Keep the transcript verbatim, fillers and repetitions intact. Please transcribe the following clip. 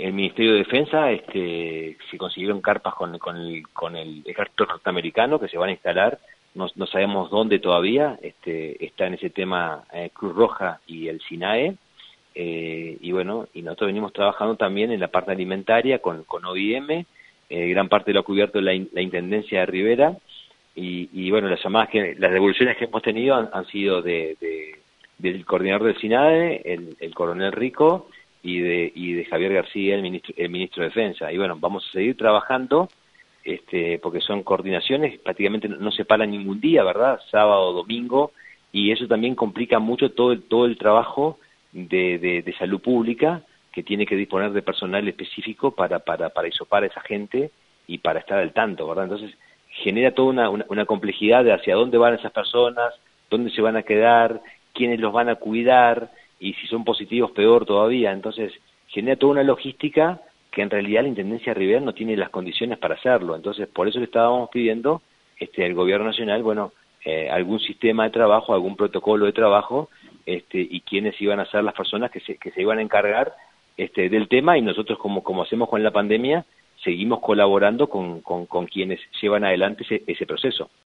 el Ministerio de Defensa este, se consiguieron carpas con, con, el, con el ejército norteamericano que se van a instalar, no, no sabemos dónde todavía, este, está en ese tema eh, Cruz Roja y el SINAE, eh, y bueno, y nosotros venimos trabajando también en la parte alimentaria con, con O I M, eh, gran parte lo ha cubierto la, la Intendencia de Rivera, y, y bueno, las llamadas que, las devoluciones que hemos tenido han, han sido de, de, del coordinador del SINAE, el, el coronel Rico, y de, y de Javier García, el ministro, el ministro de Defensa. Y bueno, vamos a seguir trabajando, este, porque son coordinaciones, prácticamente no, no se paran ningún día, ¿verdad? Sábado, domingo, y eso también complica mucho todo el, todo el trabajo de, de, de salud pública, que tiene que disponer de personal específico para, para, para hisopar a esa gente y para estar al tanto, ¿verdad? Entonces, genera toda una, una, una complejidad de hacia dónde van esas personas, dónde se van a quedar, quiénes los van a cuidar, y si son positivos peor todavía. Entonces genera toda una logística que en realidad la Intendencia de Rivera no tiene las condiciones para hacerlo. Entonces por eso le estábamos pidiendo este, al Gobierno Nacional, bueno, eh, algún sistema de trabajo, algún protocolo de trabajo, este, y quiénes iban a ser las personas que se, que se iban a encargar este, del tema, y nosotros como, como hacemos con la pandemia, seguimos colaborando con, con, con quienes llevan adelante ese, ese proceso.